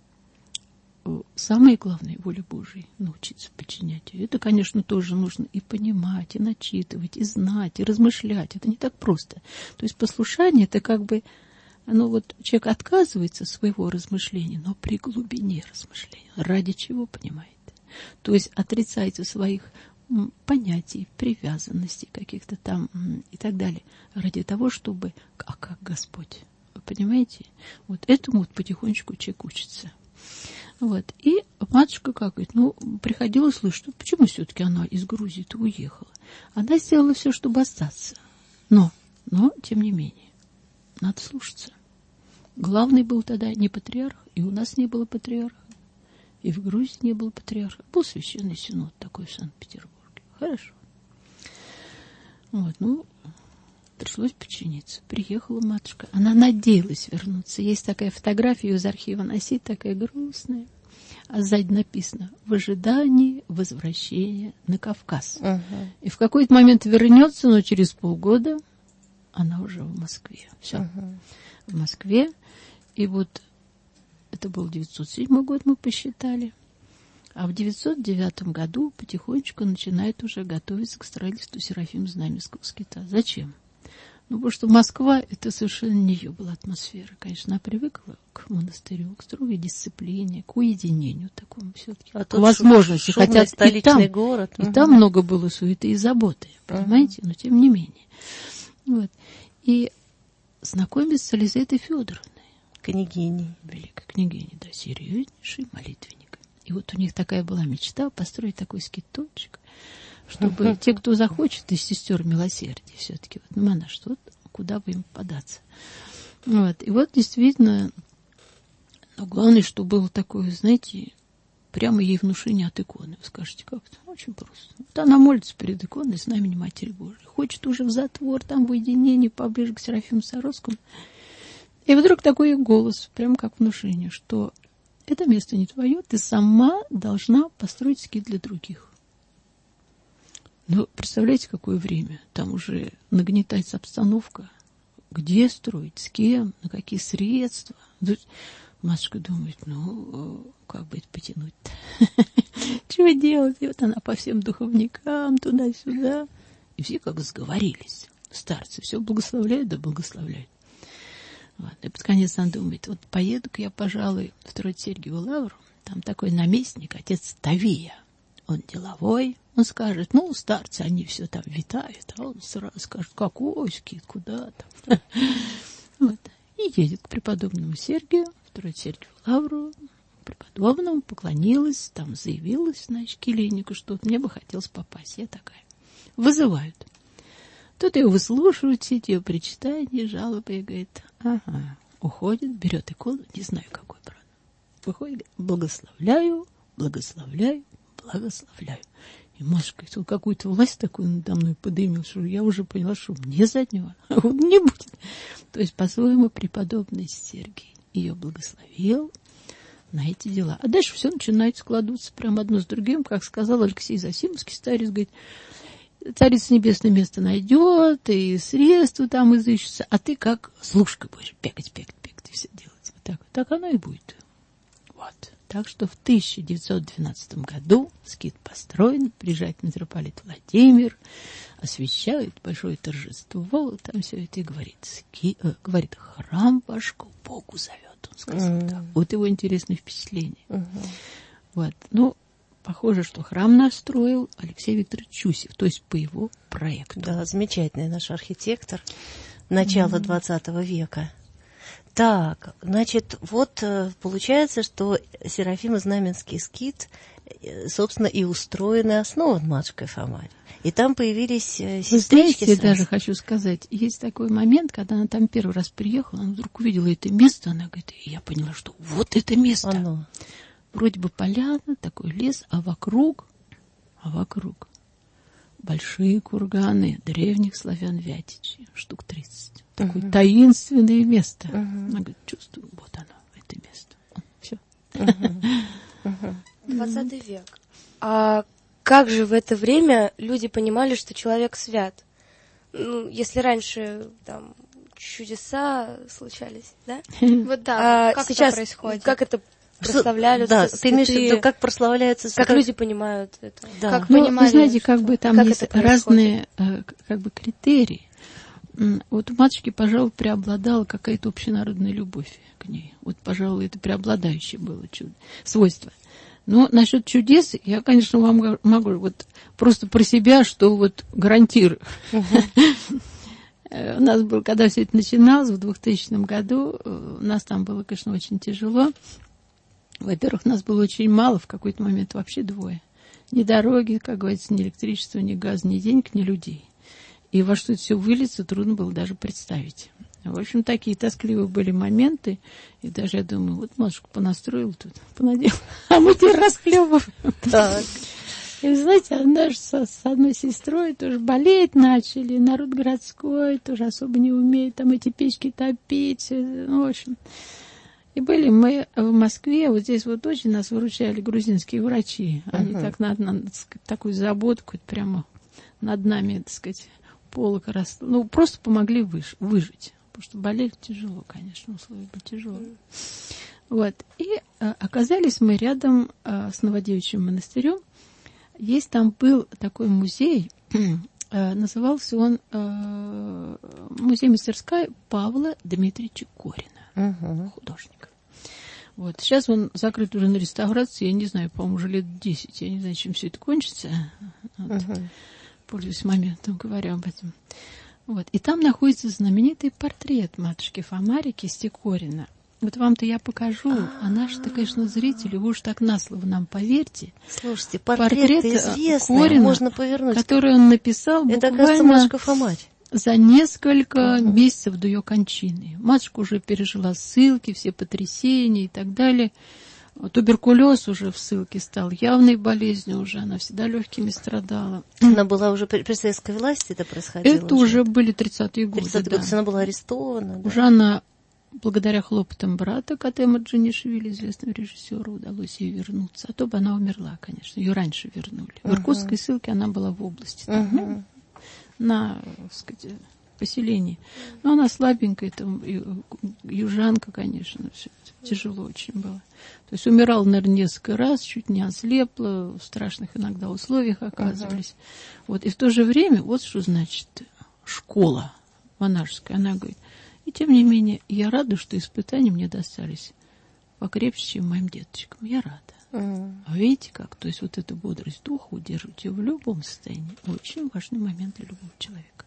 Самое главное, воля Божией, научиться подчинять ее. Это, конечно, тоже нужно и понимать, и начитывать, и знать, и размышлять. Это не так просто. То есть послушание, это как бы, вот человек отказывается от своего размышления, но при глубине размышления. Ради чего, понимаете? То есть отрицается своих понятий, привязанностей каких-то там и так далее, ради того, чтобы, как Господь, вы понимаете? Вот этому вот потихонечку человек учится. Вот. И матушка как говорит, приходилось слышать, почему все-таки она из Грузии-то уехала. Она сделала все, чтобы остаться. Но, тем не менее, надо слушаться. Главный был тогда не патриарх, и у нас не было патриарха. И в Грузии не было патриарха. Был священный синод такой в Санкт-Петербурге. Хорошо. Вот, ну, пришлось подчиниться. Приехала матушка. Она надеялась вернуться. Есть такая фотография, ее из архива носить, такая грустная. А сзади написано: в ожидании возвращения на Кавказ. И в какой-то момент вернется, но через полгода она уже в Москве. Все. В Москве. И вот это был 907 год, мы посчитали. А в 909 году потихонечку начинает уже готовиться к строительству Серафимо-Знаменского скита. Зачем? Ну, потому что Москва, это совершенно не ее была атмосфера. Конечно, она привыкла к монастырю, к строгой дисциплине, к уединению такому все-таки. А к возможности. Хотя столичный город. И там много было суеты и заботы, понимаете? Но тем не менее. Вот. И знакомится с Елизаветой Федоровной. Княгиней. Великой княгиней, да, серьезнейшей молитвенникой. И вот у них такая была мечта построить такой скиточек, чтобы те, кто захочет, из сестер милосердия все-таки, вот, ну, она что, куда бы им податься. Вот. И вот действительно, но главное, что было такое, знаете, прямо ей внушение от иконы. Вы скажете, как это? Очень просто. Вот она молится перед иконой знамени Матери Божией. Хочет уже в затвор, там в уединении, поближе к Серафиму Саровскому. И вдруг такой голос, прямо как внушение, что это место не твое, ты сама должна построить скит для других. Ну, представляете, какое время? Там уже нагнетается обстановка. Где строить, с кем, на какие средства? Матушка думает, ну, как бы это потянуть-то? Чего делать? И вот она по всем духовникам, туда-сюда. И все как сговорились. Старцы все благословляют, да благословляют. Вот. И под конец она думает, вот поеду-ка я, пожалуй, в Троице-Сергиеву лавру. Там такой наместник, отец Тавия. Он деловой. Он скажет, ну, старцы, они все там витают. А он сразу скажет, какой скит, куда там. Вот. И едет к преподобному Сергию, в Троице-Сергиеву лавру. Преподобному поклонилась, там заявилась, значит, келейнику, что мне бы хотелось попасть. Я такая. Вызывают. Тут ее выслушивают, все эти ее причитания, жалобы, и говорит, ага, уходит, берет икону, не знаю, какой, правда. Выходит, благословляю, благословляю, благословляю. И матушка говорит, он какую-то власть такую надо мной подымил, что я уже поняла, что мне заднего он не будет. То есть, по-своему, преподобный Сергий ее благословил на эти дела. А дальше все начинает складываться прямо одно с другим, как сказал Алексей Засимовский, старец, говорит, Царица Небесное место найдет, и средства там изыщутся, а ты как служка будешь бегать, и все делать. Вот так. Так оно и будет. Вот. Так что в 1912 году скит построен, приезжает митрополит Владимир, освящает большое торжество, там все это и говорит. Говорит, храм ваш к Богу зовет, он сказал так. Вот его интересное впечатление. Вот. Ну, похоже, что храм настроил Алексей Викторович Чусев, то есть по его проекту. Да, замечательный наш архитектор начала 20 века. Так, значит, вот получается, что Серафимо-Знаменский скит, собственно, и устроен, и основан матушкой Фомарей. И там появились сестрички. Я даже хочу сказать, есть такой момент, когда она там первый раз приехала, она вдруг увидела это место, она говорит, и я поняла, что вот это место. Оно. Вроде бы поляна, такой лес, а вокруг большие курганы древних славян Вятичей, штук 30. Такое таинственное место. Она говорит, чувствую, вот оно, это место. Все. 20 век. А как же в это время люди понимали, что человек свят? Ну, если раньше там чудеса случались, да? Вот да, как сейчас это происходит? Как это прославляются? Да, ты имеешь в виду, как прославляются... Как люди понимают это? Да. Как Ну, понимали, вы знаете, как бы там как есть это происходит? разные как бы критерии. Вот у матушки, пожалуй, преобладала какая-то общенародная любовь к ней. Вот, пожалуй, это преобладающее было свойство. Но насчет чудес я, конечно, вам могу вот просто про себя, что вот гарантирую. У нас было, когда все это начиналось, в 2000 году, у нас там было, конечно, очень тяжело. Во-первых, нас было очень мало, в какой-то момент вообще двое. Ни дороги, как говорится, ни электричества, ни газа, ни денег, ни людей. И во что это все выльется, трудно было даже представить. В общем, такие тоскливые были моменты. И даже я думаю, вот матушку понастроил тут, понадел, а мы теперь расхлебываем. Так. И, вы знаете, она же с одной сестрой тоже болеть начали. Народ городской тоже особо не умеет там эти печки топить. Ну, в общем. И были мы в Москве, вот здесь вот очень нас выручали грузинские врачи. Они так такую заботку прямо над нами, так сказать, полок ну, просто помогли выжить. Потому что болели тяжело, конечно, условия были тяжелые. Вот. И оказались мы рядом с Новодевичьим монастырем. Есть там был такой музей, назывался он музей-мастерская Павла Дмитриевича Корина, художника. Вот. Сейчас он закрыт уже на реставрации, я не знаю, по-моему, уже лет 10, я не знаю, чем все это кончится. Вот. Пользуюсь моментом, говорю об этом. Вот. И там находится знаменитый портрет матушки Фомари кисти Корина. Вот вам-то я покажу, а наши-то, конечно, зрители, вы уж так на слово нам поверьте. Слушайте, портрет известный, Корина, можно повернуть. Который он написал это, кажется, матушка Фомарь. За несколько месяцев до ее кончины. Матушка уже пережила ссылки, все потрясения и так далее. Туберкулез уже в ссылке стал явной болезнью уже, она всегда легкими страдала. Она была уже при советской власти, это происходило? Это уже были 30-е годы. 30-е годы, она была арестована. Уже она, благодаря хлопотам брата Катема Джанишвили, известного режиссера, удалось ей вернуться. А то бы она умерла, конечно, ее раньше вернули. В Иркутской ссылке она была в области, там, на, так сказать, поселении. Но она слабенькая, там, южанка, конечно, все это тяжело очень было. То есть умирала, наверное, несколько раз, чуть не ослепла, в страшных иногда условиях оказывались. Вот. И в то же время, вот что значит школа монашеская. Она говорит, и тем не менее, я рада, что испытания мне достались покрепче, чем моим деточкам. Я рада. А видите как? То есть вот эта бодрость духа удерживать ее в любом состоянии. Очень важный момент для любого человека.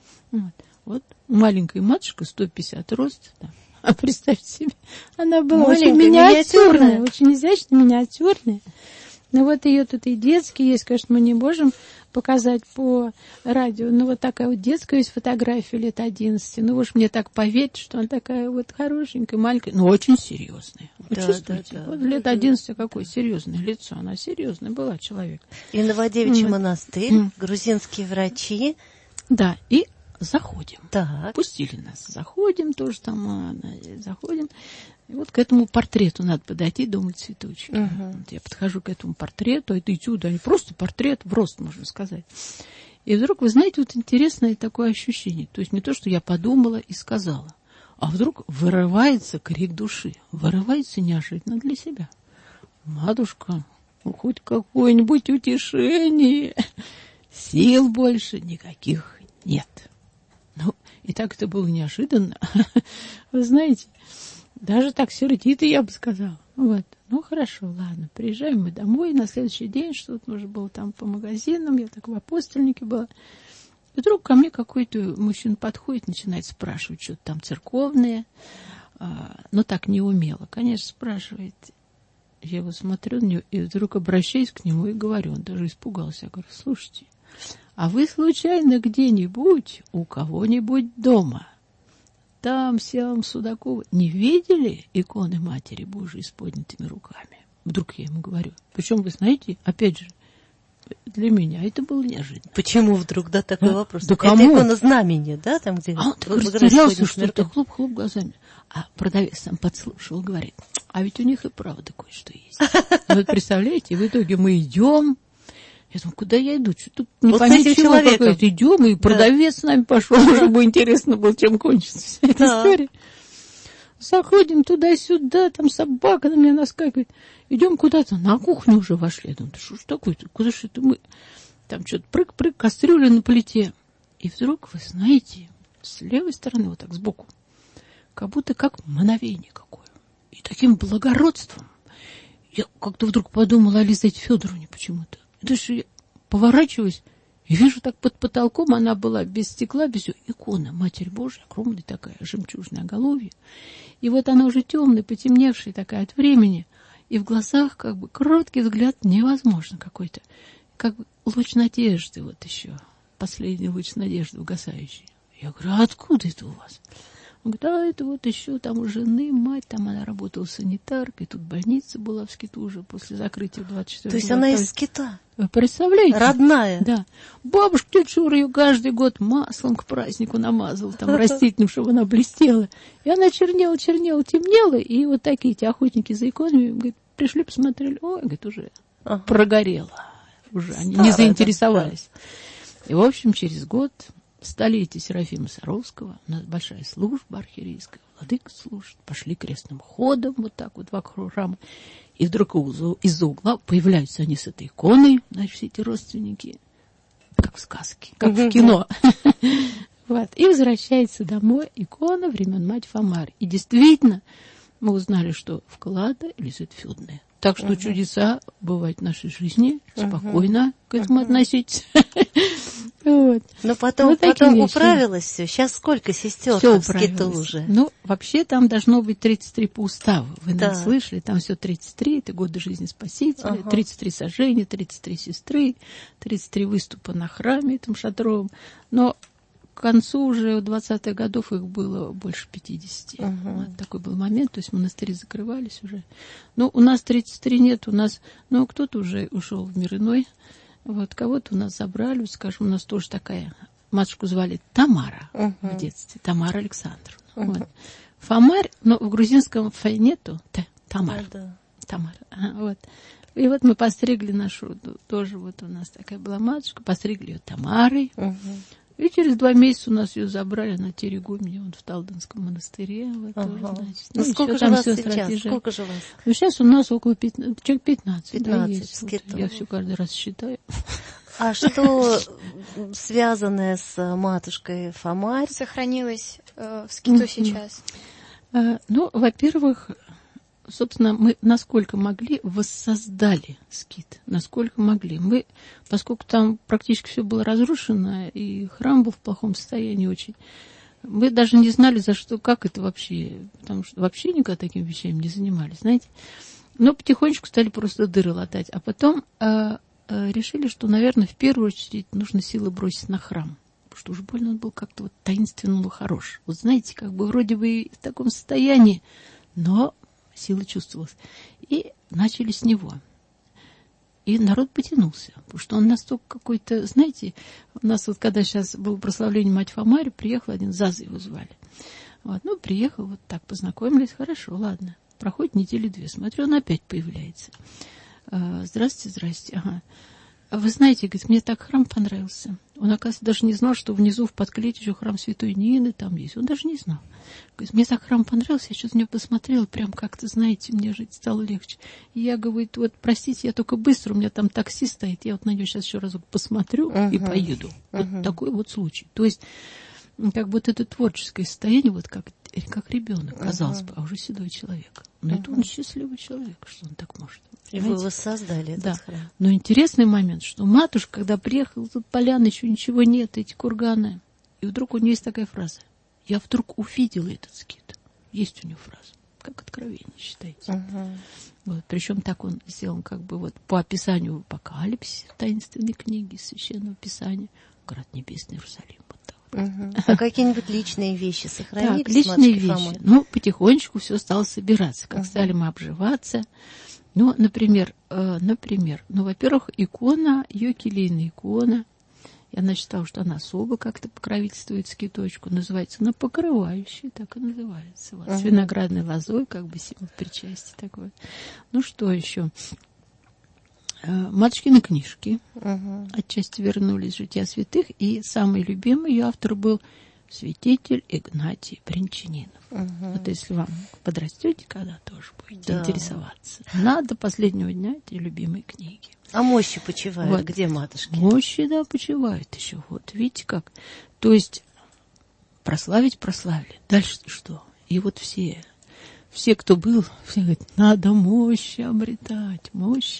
Вот маленькая матушка, 150 рост, да. А представьте себе, она была очень миниатюрная, очень изящная, миниатюрная. Ну вот ее тут и детские есть, конечно, мы не можем показать по радио. Ну вот такая вот детская есть фотография лет 11. Ну вы уж мне так поверьте, что она такая вот хорошенькая, маленькая, но очень серьезная. Вы чувствуете? Да. Вот лет 11 какое серьезное лицо. Она серьезная была человек. И Новодевичий монастырь, грузинские врачи. Да, и заходим. Так. Пустили нас. Заходим тоже там, заходим. И вот к этому портрету надо подойти, думать, цветочки. Вот я подхожу к этому портрету, это этюд, а не просто портрет, в рост, можно сказать. И вдруг, вы знаете, вот интересное такое ощущение. То есть не то, что я подумала и сказала, а вдруг вырывается крик души. Вырывается неожиданно для себя. Матушка, ну, хоть какое-нибудь утешение. Сил больше никаких нет. Ну, и так это было неожиданно. Вы знаете, даже так сердито, я бы сказала. Вот. Ну, хорошо, ладно. Приезжаем мы домой. На следующий день что-то уже было там по магазинам. Я так в Апостольнике была. И вдруг ко мне какой-то мужчина подходит, начинает спрашивать что-то там церковное. Но так неумело. Конечно, спрашивает. Я его смотрю на него и вдруг обращаюсь к нему и говорю. Он даже испугался. Я говорю, слушайте, а вы случайно где-нибудь у кого-нибудь дома? Там, сям, Судакова, не видели иконы Матери Божией с поднятыми руками? Вдруг я ему говорю. Причем, вы знаете, опять же, для меня это было неожиданно. Почему вдруг, да, такой вопрос? Да это кому? икона знамения, да, там, где... А он так растерялся, что-то хлоп-хлоп глазами. А продавец сам подслушал, говорит, а ведь у них и правда кое-что есть. Вот представляете, в итоге мы идем. Я думаю, куда я иду? Что тут не пойми чего какое-то. Идем, и продавец с нами пошел, чтобы интересно было, чем кончится вся эта история. Заходим туда-сюда, там собака на меня наскакивает. Идем куда-то, на кухню уже вошли. Я думаю, да что ж такое-то? Куда же это мы? Там что-то прыг-прыг, кастрюля на плите. И вдруг, вы знаете, с левой стороны, вот так сбоку, как будто как мгновение какое. И таким благородством. Я как-то вдруг подумала о Лизавете Федоровне почему-то. Дальше я поворачиваюсь и вижу так под потолком, она была без стекла, без всего, икона Матерь Божия, огромная такая, жемчужное оголовье. И вот она уже темная, потемневшая такая от времени. И в глазах как бы короткий взгляд невозможно какой-то. Как бы луч надежды вот еще. Последний луч надежды угасающий. Я говорю, а откуда это у вас? Он говорит, а это вот еще там у жены мать, там она работала санитаркой, тут больница была в Скиту уже после закрытия 24 То есть она из Скита? Вы представляете? Родная? Да. Бабушка тетя Шура ее каждый год маслом к празднику намазывала, там растительным, чтобы она блестела. И она чернела, темнела, и вот такие эти охотники за иконами, говорит, пришли, посмотрели, ой, говорит, уже прогорела. Уже они не заинтересовались. И, в общем, через год, столетие Серафима Саровского, у нас большая служба архиерейская, владыка служит, пошли крестным ходом вот так вот вокруг храма. И вдруг из-за угла появляются они с этой иконой, значит, все эти родственники, как в сказке, как в кино. Вот. И возвращается домой икона времен мать Фомарь. И действительно, мы узнали, что вклада Елизавета Федоровна. Так что чудеса бывают в нашей жизни. Спокойно к этому относитесь. Вот. Но потом управилось все. Сейчас сколько сестер в Скиту уже? Ну, вообще там должно быть 33 по уставу. Вы, наверное, слышали, там все 33, это годы жизни Спасителя, 33 сожжения, 33 сестры, 33 выступа на храме этом шатровом. Но к концу уже 20-х годов их было больше 50. Вот такой был момент, то есть монастыри закрывались уже. Но у нас 33 нет, у нас, ну, кто-то уже ушел в мир иной. Вот, кого-то у нас забрали, скажем, у нас тоже такая, матушку звали Тамара в детстве, Тамара Александровна. Вот. Фомарь, но в грузинском фе нету, Тамара. Тамара, вот. И вот мы постригли нашу, тоже вот у нас такая была матушка, постригли ее Тамарой. И через 2 месяца у нас ее забрали на Терегумене, вот в Талдинском монастыре. Вот, тоже, значит. Ну, сколько же вас сейчас? Сколько же вас? Ну, сейчас у нас около 15, человек 15. 15 вот, я все каждый раз считаю. А что связанное с матушкой Фомарь сохранилось в Скиту сейчас? Ну, во-первых, собственно, мы насколько могли воссоздали Скит, насколько могли. Мы, поскольку там практически все было разрушено, и храм был в плохом состоянии очень, мы даже не знали, за что, как это вообще, потому что вообще никогда такими вещами не занимались, знаете. Но потихонечку стали просто дыры латать. А потом решили, что, наверное, в первую очередь нужно силы бросить на храм. Потому что уж больно он был как-то вот таинственно хорош. Вот знаете, как бы вроде бы в таком состоянии, но сила чувствовалась. И начали с него. И народ потянулся, потому что он настолько какой-то, знаете, у нас вот когда сейчас было прославление мать Фомарь, приехал один, Заза его звали. Вот, ну, приехал, вот так познакомились, хорошо, ладно. Проходит недели 2, смотрю, он опять появляется. Здрасте, ага. Вы знаете, говорит, мне так храм понравился. Он, оказывается, даже не знал, что внизу в подклете еще храм Святой Нины там есть. Он даже не знал. Говорит, мне так храм понравился, я что-то на него посмотрела, прям как-то, знаете, мне жить стало легче. И я, говорит, вот, простите, я только быстро, у меня там такси стоит, я вот на него сейчас еще разок посмотрю и поеду. Вот такой вот случай. То есть, как бы вот это творческое состояние, вот как ребенок, казалось бы, а уже седой человек. Но это он счастливый человек, что он так может. И вы воссоздали этот храм. Но интересный момент, что матушка, когда приехала, тут поляна, еще ничего нет, эти курганы. И вдруг у нее есть такая фраза. Я вдруг увидела этот скит. Есть у нее фраза. Как откровение, считайте. Вот, причем так он сделан как бы вот по описанию в Апокалипсисе, таинственной книги Священного Писания. Град Небесный Иерусалим. Вот так. А какие-нибудь личные вещи сохранились? Так, личные вещи. Ну, потихонечку все стало собираться. Как стали мы обживаться. Ну, например, во-первых, икона, ее келейная икона. Я начитала, что она особо как-то покровительствует скиточку. Называется она покрывающая, так и называется. Вот, с виноградной лозой, как бы символ причастия такой. Ну, что еще? Матушкины книжки. Отчасти вернулись «Жития святых». И самый любимый ее автор был святитель Игнатий Бринчанинов. Вот если вам подрастете, когда тоже будете интересоваться. Надо последнего дня эти любимые книги. А мощи почивают? Вот. Где матушки? Мощи, да, почивают еще. Вот, видите как. То есть прославили. Дальше что? И вот все, кто был, все говорят, надо мощи обретать.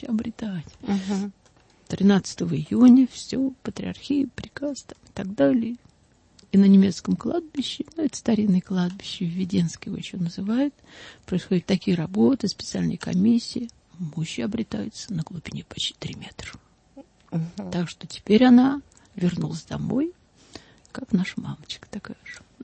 13 июня все, патриархия, приказ там, и так далее. И на немецком кладбище, ну, это старинное кладбище, Введенское его еще называют, происходят такие работы, специальные комиссии. Мощи обретаются на глубине почти 3 метра. Так что теперь она вернулась домой, как наша мамочка такая же.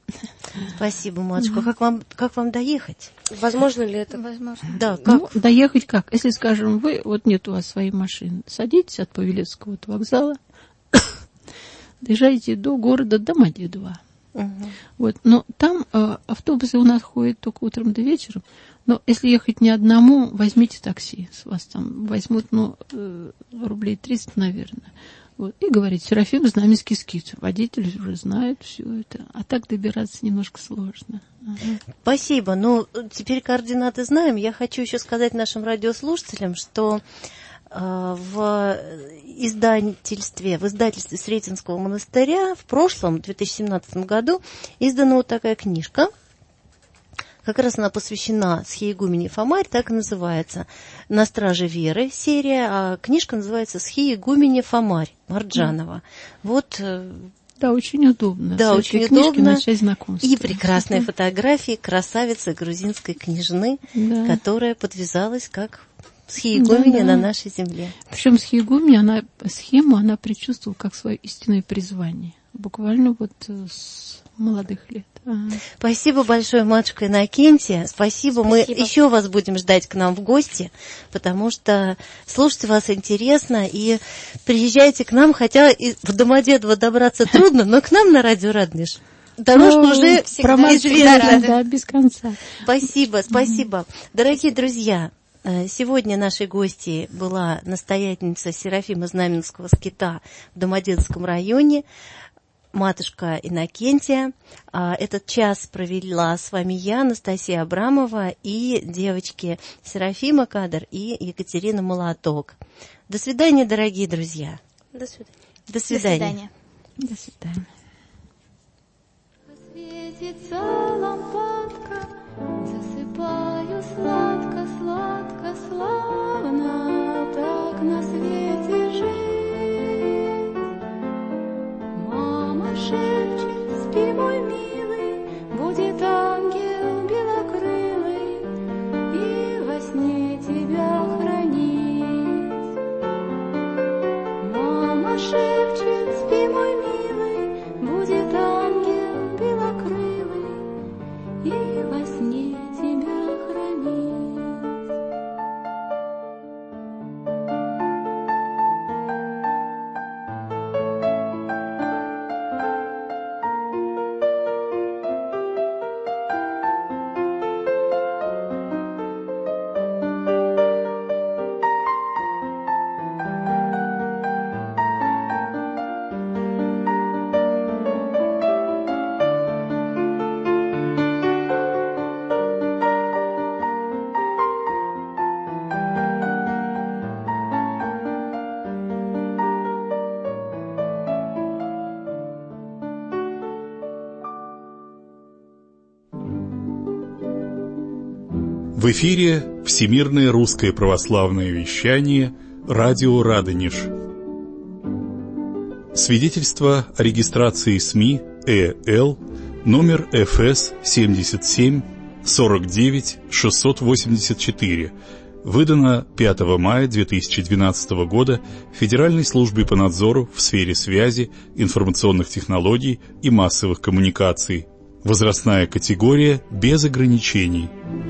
Спасибо, матушка. Как вам доехать? Возможно ли это? Возможно. Да, как? Ну, доехать как? Если, скажем, вот нет у вас своей машины, садитесь от Павелецкого вокзала, доезжаете до города Домодедово. Вот. Но там автобусы у нас ходят только утром до вечера. Но если ехать не одному, возьмите такси. С вас там возьмут, рублей 300, наверное. Вот. И говорит, Серафим Знаменский скит. Водитель уже знает все это. А так добираться немножко сложно. Спасибо. Ну, теперь координаты знаем. Я хочу еще сказать нашим радиослушателям, что в издательстве Сретенского монастыря в прошлом, в 2017 году, издана вот такая книжка. Как раз она посвящена Схиегумене Фомарь, так и называется. «На страже веры» серия, а книжка называется «Схиегумене Фомарь» Марджанова. Вот. Да, очень удобно. Да, очень удобно. Начать знакомство. И прекрасные фотографии красавицы грузинской княжны, которая подвязалась как Схиегумене на нашей земле. Причем Схиегумене, схему она предчувствовала как свое истинное призвание. Буквально вот с молодых лет. Спасибо большое, матушка Иннокентия. Спасибо. Мы еще вас будем ждать к нам в гости, потому что слушать вас интересно. И приезжайте к нам, хотя в Домодедово добраться трудно, но к нам на радио Радонеж дорожка уже известна. Да, без конца. Спасибо. Дорогие друзья, сегодня нашей гостьей была настоятельница Серафима Знаменского скита в Домодедовском районе, матушка Иннокентия. Этот час провела с вами я, Анастасия Абрамова, и девочки Серафима Кадр и Екатерина Молоток. До свидания, дорогие друзья. До свидания. До свидания. До свидания. Светится лампадка, засыпаю сладко, сладко, славно, так на свете жить. Мама шепчет, спи, мой милый, будет ангел белокрылый и во сне тебя хранить. Мама шепчет, спи, мой милый, будет ангел белокрылый и во сне тебя хранить. В эфире Всемирное русское православное вещание «Радио Радонеж». Свидетельство о регистрации СМИ ЭЛ номер ФС 77 49 684, выдано 5 мая 2012 года Федеральной службой по надзору в сфере связи, информационных технологий и массовых коммуникаций. Возрастная категория без ограничений.